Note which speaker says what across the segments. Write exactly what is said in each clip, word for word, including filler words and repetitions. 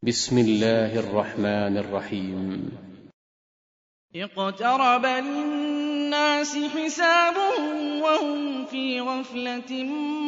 Speaker 1: بسم الله الرحمن الرحيم.
Speaker 2: اقترب للناس حسابهم وهم في غفلة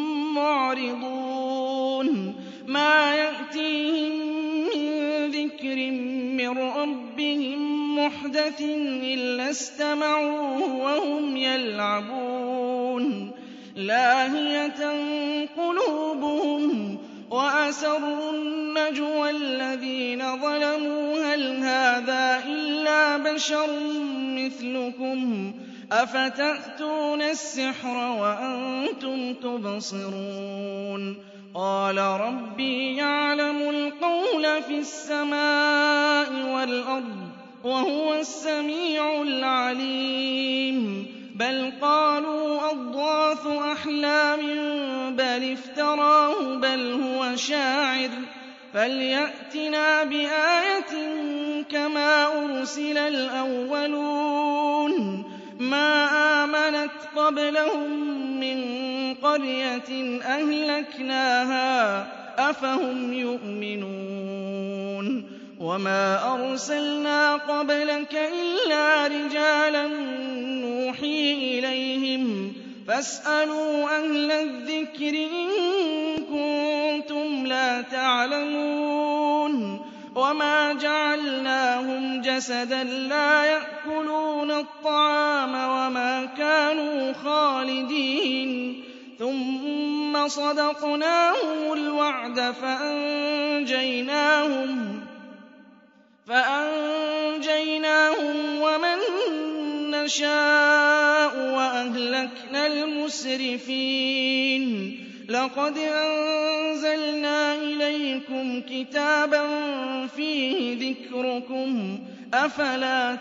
Speaker 2: معرضون ما يأتيهم من ذكر من ربهم محدث إلا استمعوه وهم يلعبون لاهية قلوبهم وأسروا النجوى الذين ظلموا هل هذا إلا بشر مثلكم أفتأتون السحر وأنتم تبصرون قال ربي يعلم القول في السماء والأرض وهو السميع العليم بل قالوا أضغاث أحلام بل افتراه بل هو شاعر فليأتنا بآية كما أرسل الأولون ما آمنت قبلهم من قرية أهلكناها أفهم يؤمنون وما أرسلنا قبلك إلا رجالا نوحي إليهم فاسألوا أهل الذكر إن كنتم لا تعلمون وما جعلناهم جسدا لا يأكلون الطعام وما كانوا خالدين ثم صدقناهم الوعد فأنجيناهم فأنجيناهم ومن نشاء وأهلكنا المسرفين لقد أنزلنا إليكم كتابا فيه ذكركم أفلا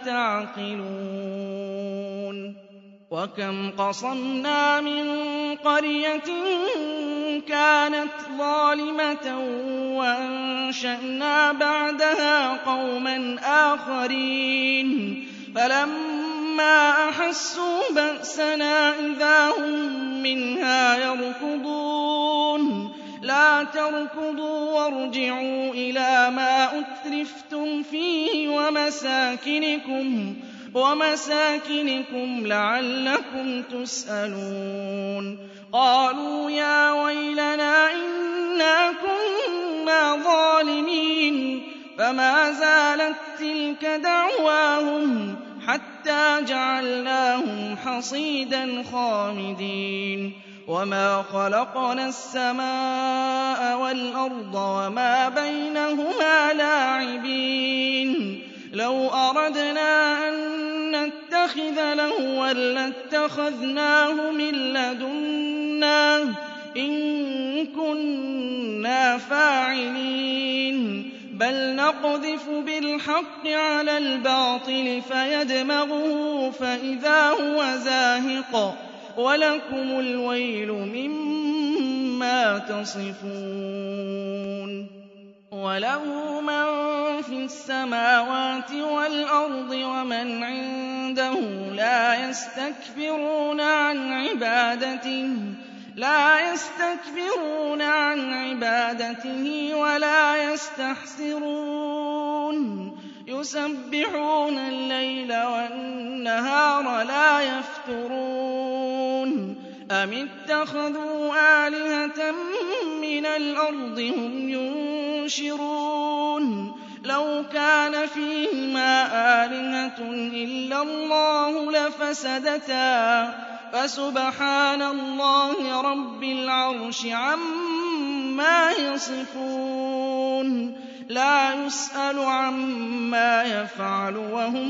Speaker 2: تعقلون وكم قصمنا من قرية كانت ظالمة وأنشأنا بعدها قوما آخرين فلما أحسوا بأسنا إذا هم منها يركضون لا تركضوا وارجعوا إلى ما أترفتم فيه ومساكنكم ومساكنكم لعلكم تسألون قالوا يا ويلنا إنا كنا ظالمين فما زالت تلك دعواهم حتى جعلناهم حصيدا خامدين وما خلقنا السماء والأرض وما بينهما لاعبين لو أردنا أن نتخذ لهوا لاتخذناه من لدنا إن كنا فاعلين بل نقذف بالحق على الباطل فيدمغه فإذا هو زاهق ولكم الويل مما تصفون وله من في السماوات والأرض ومن عنده لا يستكبرون عن عبادته لا يستكبرون عن عبادته ولا يستحسرون يسبحون الليل والنهار لا يفترون أم اتخذوا آلهة من الأرض هم ينشرون لو كان فيهما آلهة إلا الله لفسدتا فسبحان الله رب العرش عما يصفون لا يسأل عما يفعل وهم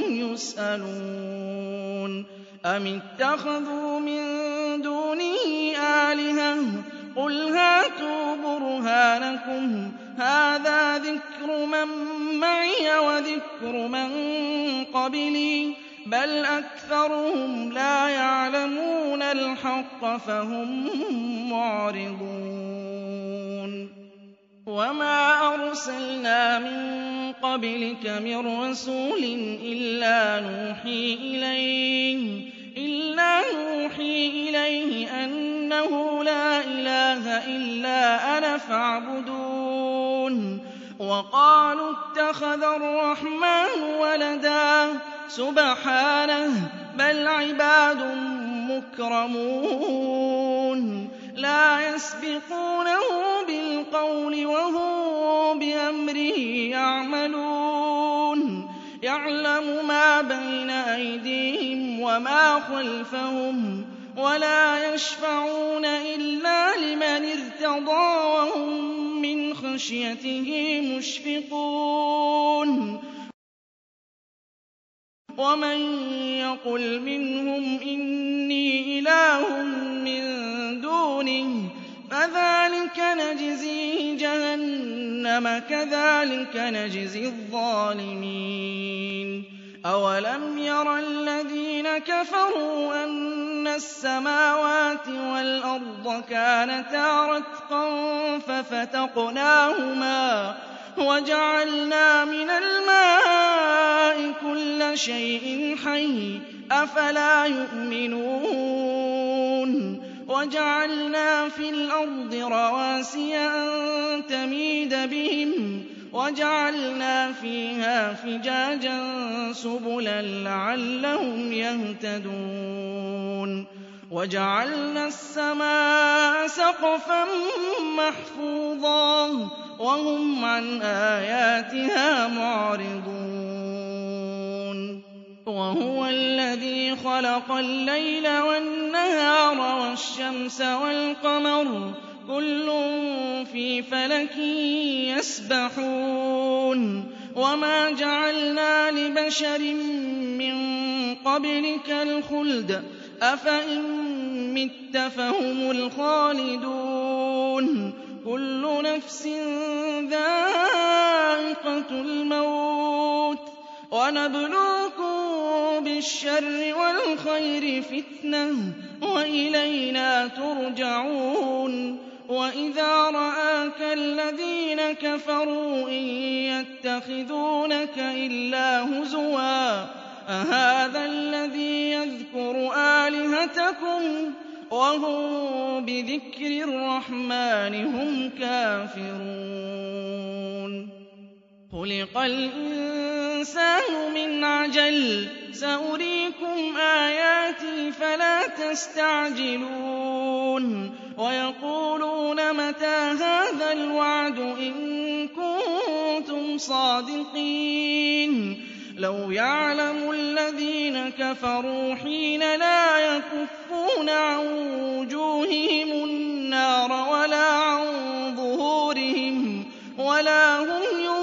Speaker 2: يسألون أم اتخذوا من دونه آلهة قل هاتوا برهانكم هذا ذكر من معي وذكر من قبلي بل أكثرهم لا يعلمون الحق فهم معرضون وما أرسلنا من قبلك من رسول إلا نوحي إليه إلا نوحي إليه أنه لا إله إلا أنا فاعبدون وقالوا اتخذ الرحمن ولدا سبحانه بل عباد مكرمون لا يسبقونه بالقول وهم بأمره يعملون يعلم ما بين أيديهم وما خلفهم ولا يشفعون إلا لمن ارتضى وهم من خشيته مشفقون ومن يقل منهم إني إله من دونه فذلك نجزيه جهنم كذلك نجزي الظالمين أولم ير الذين كفروا أن السماوات والأرض كانتا رتقا ففتقناهما وجعلنا من الماء كل شيء حي أفلا يؤمنون وجعلنا في الأرض رواسي أن تميد بهم وجعلنا فيها فجاجا سبلا لعلهم يهتدون وجعلنا السماء سقفا محفوظا وهم عن آياتها معرضون وهو الذي خلق الليل والنهار والشمس والقمر كل في فلك يسبحون وما جعلنا لبشر من قبلك الخلد أفإن مت فهم الخالدون كل نفس ذائقة الموت ونبلوكم بالشر والخير فتنة وإلينا ترجعون وإذا رآك الذين كفروا إن يتخذونك إلا هزوا أهذا الذي يذكر آلهتكم وهم بذكر الرحمن هم كافرون خلق الإنسان من عجل سأريكم آياتي فلا تستعجلون ويقولون متى هذا الوعد إن كنتم صادقين لو يعلم الذين كفروا حين لا يكفون عن وجوههم النار ولا عن ظهورهم ولا هم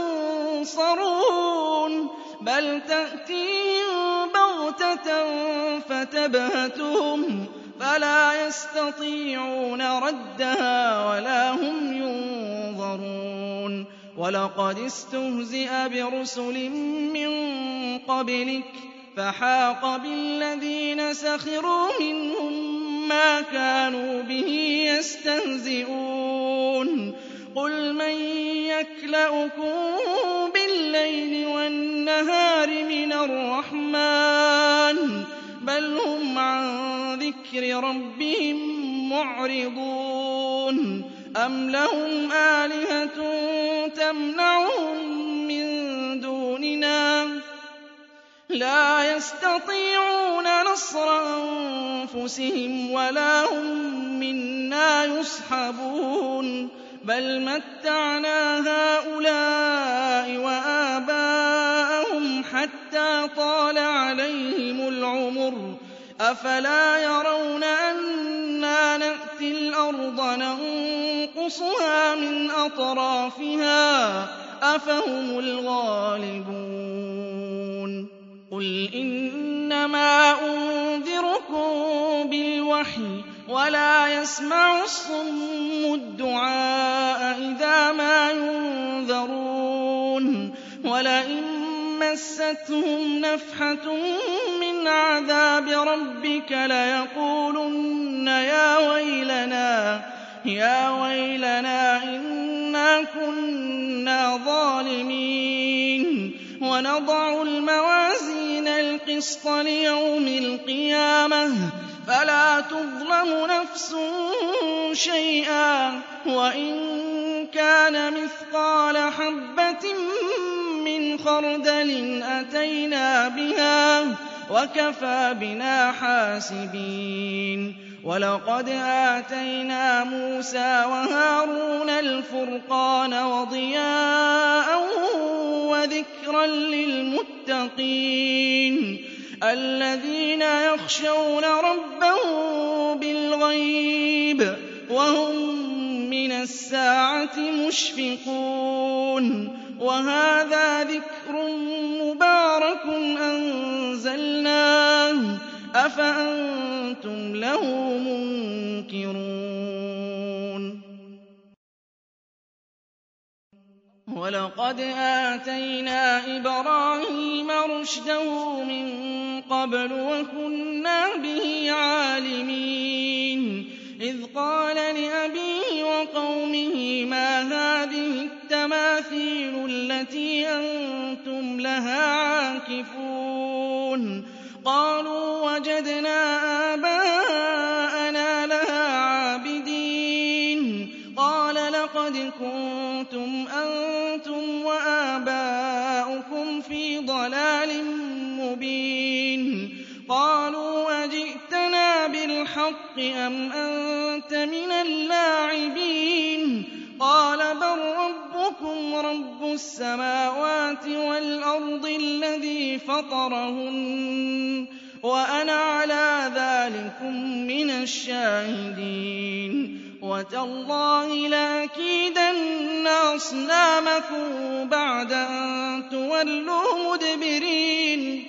Speaker 2: ينصرون بل تأتيهم بغتة فتبهتهم فلا يستطيعون ردها ولا هم ينظرون ولقد استهزئ برسل من قبلك فحاق بالذين سخروا منهم ما كانوا به يستهزئون قل من يكلؤكم بالليل والنهار من الرحمن بل هم عن ذكر ربهم معرضون أم لهم آلهة تمنعهم من دوننا لا يستطيعون نصر أنفسهم ولا هم منا يصحبون بل متعنا هؤلاء وآباءهم حتى طال عليهم العمر أفلا يرون أنا نأتي الأرض ننقصها من أطرافها أفهم الغالبون قل إنما أنذركم بالوحي ولا يسمع الصم الدعاء إذا ما ينذرون ولئن مستهم نفحة من عذاب ربك ليقولن يا ويلنا يا ويلنا إنا كنا ظالمين ونضع الموازين القسط ليوم القيامة فلا تظلم نفس شيئا وإن كَانَ مِثْقَالَ حَبَّةٍ مِّنْ خَرْدَلٍ أَتَيْنَا بِهَا وَكَفَىٰ بِنَا حَاسِبِينَ وَلَقَدْ آتَيْنَا مُوسَىٰ وَهَارُونَ الْفُرْقَانَ وَضِيَاءً وَذِكْرًا لِّلْمُتَّقِينَ الَّذِينَ يَخْشَوْنَ رَبَّهُم بِالْغَيْبِ وَهُم مِّنَ السَّاعَةِ مُشْفِقُونَ وَهَٰذَا ذِكْرٌ مُّبَارَكٌ أَنزَلْنَاهُ أَفَأَنتُمْ لَهُ مُنكِرُونَ وَلَقَدْ آتَيْنَا إِبْرَاهِيمَ رُشْدَهُ مِن قَبْلُ وَكُنَّا بِهِ عَالِمِينَ إِذْ قَالَ لِأَبِيهِ وَقَوْمِهِ مَا هَٰذِهِ التَّمَاثِيلُ الَّتِي أَنتُمْ لَهَا عَاكِفُونَ قَالُوا وَجَدْنَا آبَاءَنَا لَهَا عَابِدِينَ قَالَ لَقَدْ كُنتُمْ أَنتُمْ وَآبَاؤُكُمْ فِي ضَلَالٍ مُّبِينٍ قَالُوا أَجِئْتَنَا بِالْحَقِّ أَمْ أَنتَ مِنَ اللاعبين قَالَ بَل رَّبُّكُمْ رَبُّ السَّمَاوَاتِ وَالْأَرْضِ الَّذِي فَطَرَهُنَّ وَأَنَا عَلَىٰ ذَٰلِكُم مِّنَ الشَّاهِدِينَ وَتَاللَّهِ لَأَكِيدَنَّ أَصْنَامَكُم بَعْدَ أَن تُوَلُّوا مُدْبِرِينَ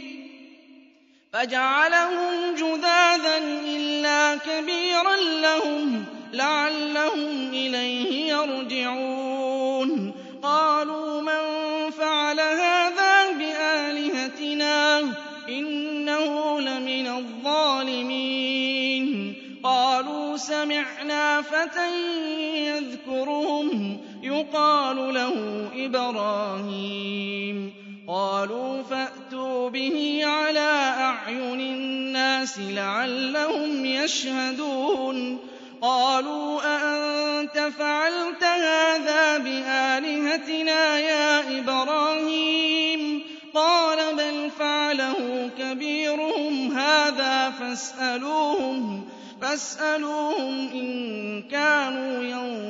Speaker 2: فَجَعَلَهُمْ جُذَاذًا إِلَّا كَبِيرًا لَّهُمْ لَعَلَّهُمْ إِلَيْهِ يَرْجِعُونَ قَالُوا مَن فَعَلَ هَٰذَا بِآلِهَتِنَا إِنَّهُ لَمِنَ الظَّالِمِينَ قَالُوا سَمِعْنَا فَتًى يَذْكُرُهُمْ يُقَالُ لَهُ إِبْرَاهِيمُ قَالُوا فَأْتُوا بِهِ عَلَىٰ أَعْيُنِ النَّاسِ لَعَلَّهُمْ يَشْهَدُونَ قَالُوا أَأَنتَ فَعَلْتَ هَٰذَا بِآلِهَتِنَا يَا إِبْرَاهِيمُ قَالَ بَلْ فَعَلَهُ كَبِيرُهُمْ هَٰذَا فَاسْأَلُوهُمْ فَاسْأَلُوهُمْ إِن كَانُوا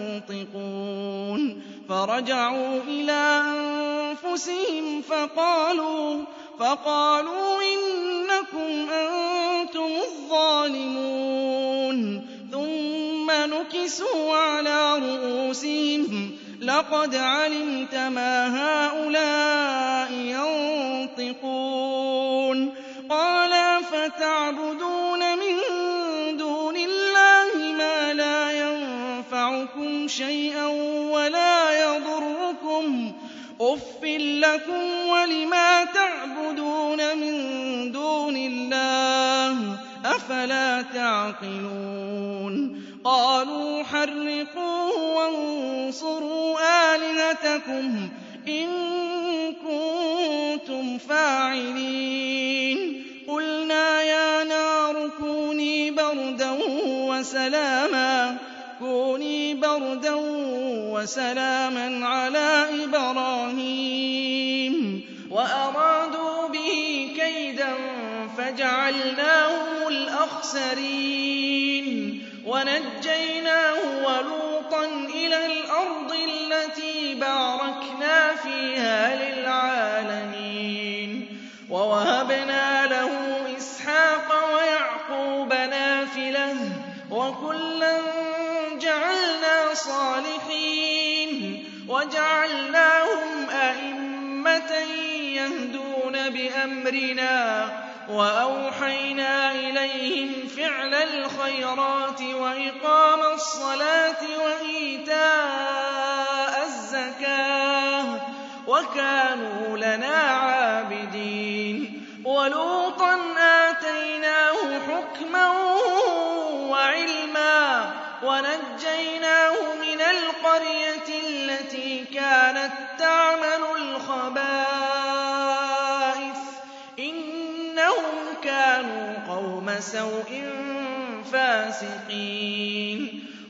Speaker 2: يَنطِقُونَ فَرَجَعُوا إِلَىٰ أَنفُسِهِمْ فَقَالُوا فَقَالُوا إِنَّكُمْ أَنتُمُ الظَّالِمُونَ ثُمَّ نُكِسُوا عَلَىٰ رُءُوسِهِمْ لَقَدْ عَلِمْتَ مَا هَٰؤُلَاءِ يَنطِقُونَ قَالَ أَفَتَعْبُدُونَ مِن دُونِ اللَّهِ مَا لَا يَنفَعُكُمْ شَيْئًا وَلَا يَضُرُّكُمْ أُفٍّ لَّكُمْ وَلِمَا تَعْبُدُونَ مِن دُونِ اللَّهِ أَفَلَا تَعْقِلُونَ قَالُوا حَرِّقُوهُ وَانصُرُوا آلِهَتَكُمْ إِن كُنتُمْ فَاعِلِينَ قُلْنَا يَا نَارُ كُونِي بَرْدًا وَسَلَامًا كُونِي بَرْدًا وَسَلَامًا عَلَىٰ إِبْرَاهِيمَ وَأَرَادُوا بِهِ كَيْدًا فَجَعَلْنَاهُمُ الْأَخْسَرِينَ وَنَجَّيْنَاهُ وَلُوطًا إِلَى الْأَرْضِ الَّتِي بَارَكْنَا فِيهَا لِلْعَالَمِينَ وَوَهَبْنَا لَهُ إِسْحَاقَ وَيَعْقُوبَ نَافِلَةً وَكُلًّا جَعَلْنَا صَالِحِينَ وَجَعَلْنَاهُمْ أَئِمَّةً يَهْدُونَ بِأَمْرِنَا وَأَوْحَيْنَا إِلَيْهِمْ فِعْلَ الْخَيْرَاتِ وَإِقَامَ الصَّلَاةِ وَإِيتَاءَ الزَّكَاةِ وَكَانُوا لَنَا عَابِدِينَ وَلُوطًا آتَيْنَاهُ حُكْمًا وَعِلْمًا وَنَجَّيْنَاهُ مِنَ الْقَرْيَةِ الَّتِي كَانَت تَّعْمَلُ الْخَبَائِثَ إِنَّهُمْ كَانُوا قَوْمَ سَوْءٍ فَاسِقِينَ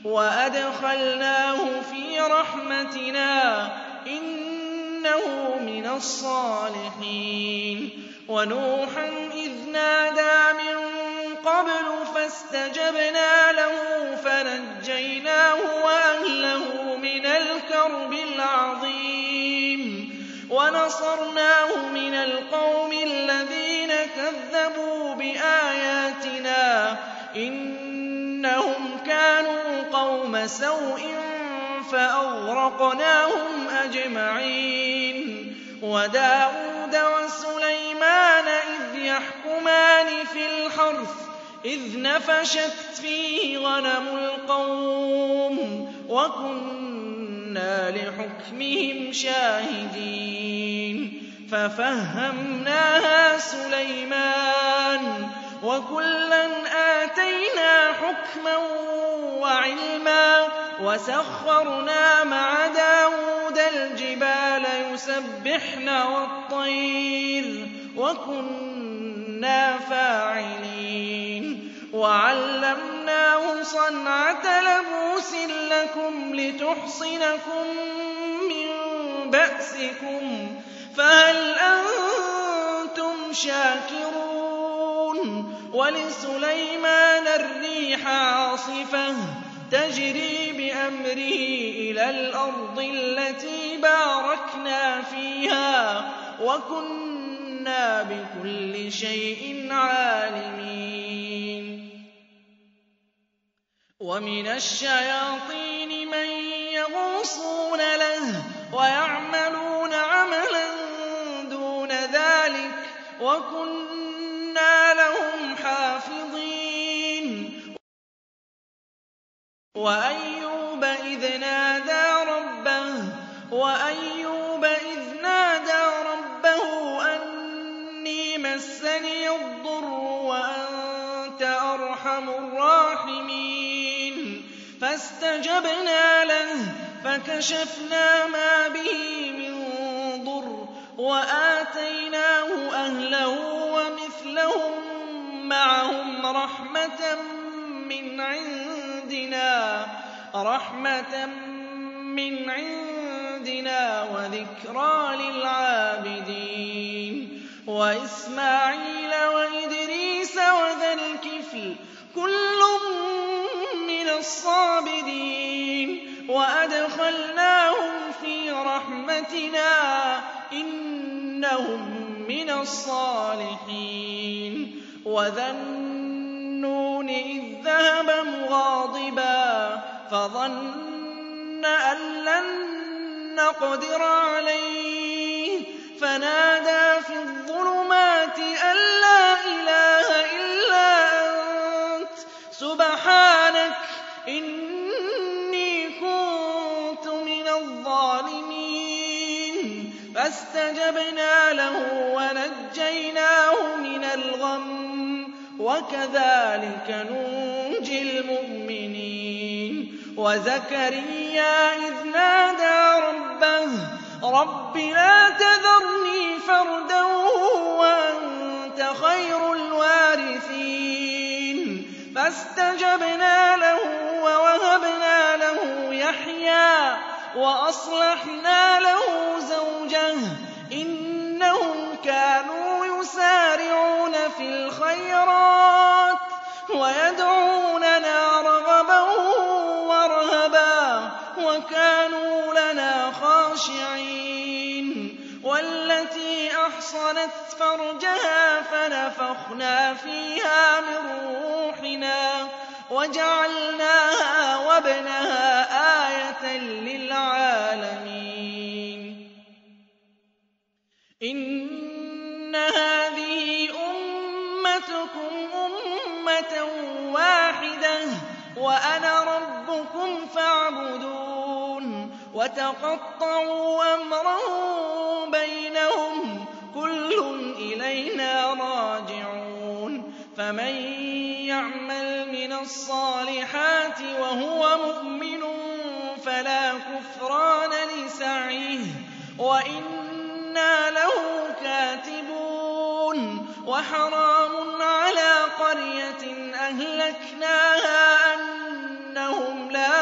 Speaker 2: وأدخلناه في رحمتنا إنه من الصالحين ونوحا إذ نادى من قبل فاستجبنا له فنجيناه وأهله من الكرب العظيم ونصرناه من القوم الذين كذبوا بآياتنا إنهم كانوا قوم سوء فأغرقناهم أجمعين وداود وسليمان إذ يحكمان في الحرث إذ نفشت فيه غنم القوم وكنا لحكمهم شاهدين ففهمناها سليمان وكلا آتينا حكما وعلما وسخرنا مع داود الجبال يسبحن والطير وكنا فاعلين وعلمناه صنعة لبوس لكم لتحصنكم من بأسكم فهل أنتم شاكرون ولسليمان الريح عاصفة تجري بأمره إلى الأرض التي باركنا فيها وكنا بكل شيء عالمين ومن الشياطين من يغوصون له ويعملون عملا دون ذلك وكنا لهم حافظين وأيوب إذ نادى ربه وأيوب إذ نادى ربه أني مسني الضر وأنت أرحم الراحمين فاستجبنا له فكشفنا ما به من ضر وآتيناه أهله ومثلهم معهم رحمة من عندنا رحمة من عندنا وذكرى للعابدين وإسماعيل وإدريس وذا الكفل كل من الصابرين وأدخلناهم في رحمتنا إنهم من الصالحين وذا النون إذ ذهب مغاضبا فظن أن لن نقدر عليه فنادى في الظلمات أن لا إله إلا أنت سبحانك إني كنت من الظالمين فاستجبنا له ونجيناه من الغم وكذلك ننجي المؤمنين وزكريا إذ نادى ربه رب لا تذرني فردا وأنت خير الوارثين فاستجبنا له ووهبنا له يحيى وأصلحنا له زوجه إنهم كانوا يسارعون في الخيرات ويدعوننا رغبا ورهبا وكانوا لنا خاشعين والتي أحصنت فرجها فنفخنا فيها من روحنا وجعلناها وابنها آية للعالمين إن هذه أمتكم أمة واحدة وأنا ربكم فاعبدون وتقطعوا أمرهم بينهم كل إلينا راجعون فمن يعمل من الصالحات وهو مؤمن فلا كفران لسعيه وإنا له كاتبون وحرام على قرية أهلكناها أنهم لا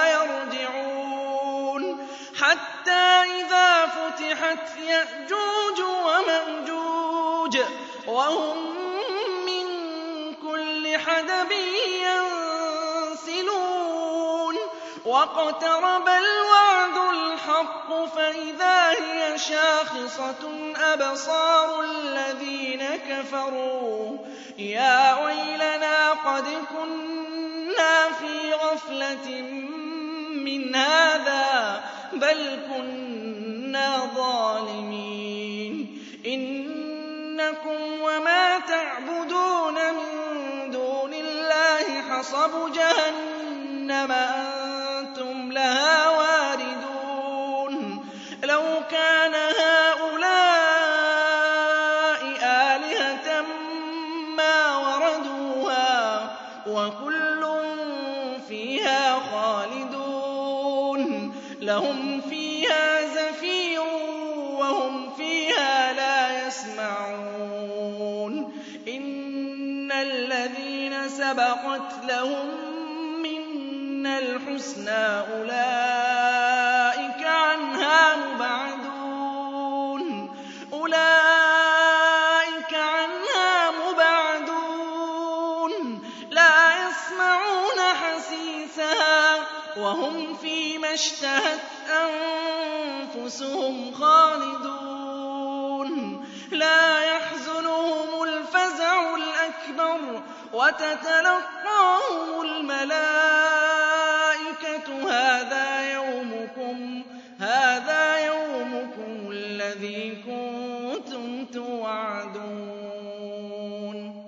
Speaker 2: فَفُتِحَتْ يَأْجُوجُ وَمَأْجُوجُ وَهُم مِّن كُلِّ حَدَبٍ يَنسِلُونَ وَاقْتَرَبَ الْوَعْدُ الْحَقُّ فَإِذَا هِيَ شَاخِصَةٌ أَبْصَارُ الَّذِينَ كَفَرُوا يَا وَيْلَنَا قَدْ كُنَّا فِي غَفْلَةٍ مِّنْ هَٰذَا بَلْ كُنَّا ظَالِمِينَ إِنَّكُمْ وَمَا تَعْبُدُونَ مِن دُونِ اللَّهِ حَصَبُ جَهَنَّمَ أَنتُمْ لَهَا وَارِدُونَ لَوْ كَانَ هَٰؤُلَاءِ آلِهَةً مَّا وَرَدُوهَا وَكُلٌّ فِيهَا خَالِدُونَ لَهُمْ فِيهَا زَفِيرٌ وَهُمْ فِيهَا لَا يَسْمَعُونَ إِنَّ الَّذِينَ سَبَقَتْ لَهُم مِّنَّا الْحُسْنَىٰ أُولَٰئِكَ عَنْهَا مُبْعَدُونَ أُولَٰئِكَ عَنْهَا مُبْعَدُونَ لَا يَسْمَعُونَ حَسِيسَهَا وَهُمْ فِيمَا اشْتَهَتْ أَنفُسُهُمْ خَالِدُونَ لَا يَحْزُنُهُمُ الْفَزَعُ الْأَكْبَرُ وَتَتَلَقَّاهُمُ الْمَلَائِكَةُ هَٰذَا يَوْمُكُمْ هَٰذَا يَوْمُكُمُ الَّذِي كُنتُمْ تُوعَدُونَ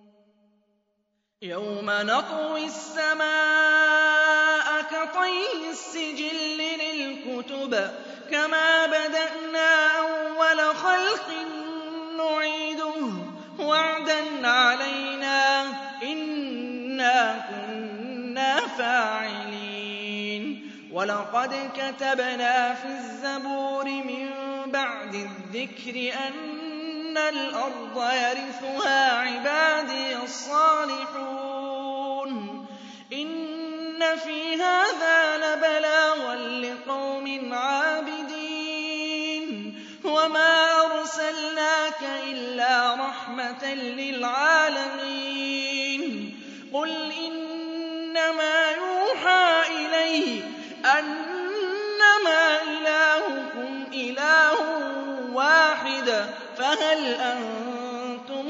Speaker 2: يَوْمَ نَطْوِي السَّمَاءَ كَطَيِّ السِّجِلِّ لِلْكُتُبِ كَمَا بَدَأْنَا أَوَّلَ خَلْقٍ نُّعِيدُهُ وَعْدًا عَلَيْنَا ۚ إِنَّا كُنَّا فَاعِلِينَ وَلَقَدْ كَتَبْنَا فِي الزَّبُورِ مِن بَعْدِ الذِّكْرِ أَنَّ الْأَرْضَ يَرِثُهَا عِبَادِيَ الصَّالِحُونَ إِنَّ فِي هَٰذَا لَبَلَاغًا لِّقَوْمٍ عَابِدِينَ وَمَا أَرْسَلْنَاكَ إِلَّا رَحْمَةً لِّلْعَالَمِينَ قُلْ إِنَّمَا يُوحَىٰ إِلَيَّ أَنَّمَا إِلَٰهُكُمْ إِلَٰهٌ وَاحِدٌ فَهَلْ أَنتُم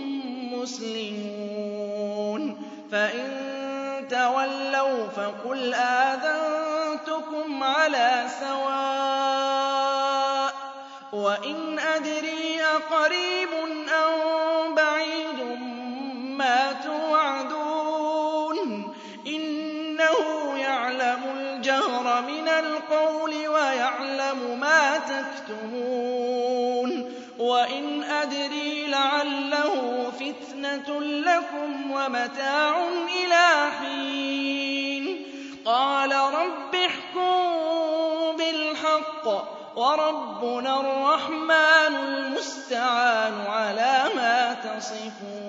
Speaker 2: مُّسْلِمُونَ فَإِن تَوَلَّوْا فَقُلْ آذَنتُكُمْ عَلَىٰ سَوَاءٍ وَإِنْ أَدْرِي أَقَرِيبٌ أَم بَعِيدٌ مَّا تُوعَدُونَ إِنَّهُ يَعْلَمُ الْجَهْرَ مِنَ الْقَوْلِ وَيَعْلَمُ مَا تَكْتُمُونَ وَإِنْ أَدْرِي لَعَلَّهُ فِتْنَةٌ لَّكُمْ وَمَتَاعٌ إِلَىٰ حِينٍ قَالَ رَبِّ احْكُم بِالْحَقِّ وَرَبُّنَا الرَّحْمَٰنُ الْمُسْتَعَانُ عَلَىٰ مَا تَصِفُونَ